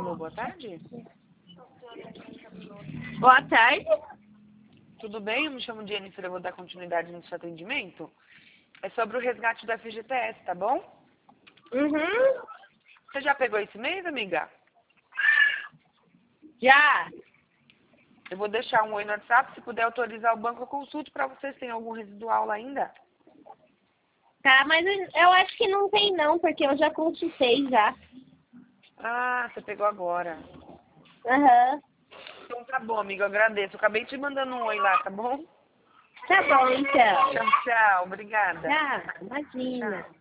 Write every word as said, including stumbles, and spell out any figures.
Alô, boa tarde. Boa tarde. Tudo bem? Eu me chamo Jennifer, eu vou dar continuidade no seu atendimento. É sobre o resgate do F G T S, tá bom? Uhum. Você já pegou esse mês, amiga? Já. Eu vou deixar um oi no WhatsApp, se puder autorizar o banco, eu consulto para vocês se tem algum residual lá ainda. Tá, mas eu acho que não tem não, porque eu já consultei já. Ah, você pegou agora. Aham. Uhum. Então tá bom, amiga, eu agradeço. Eu acabei te mandando um oi lá, tá bom? Tá bom, então. Tchau, tchau. Obrigada. Tá, imagina. Tchau.